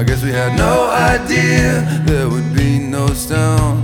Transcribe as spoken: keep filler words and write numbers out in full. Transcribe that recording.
I guess we had no idea there would be no stone.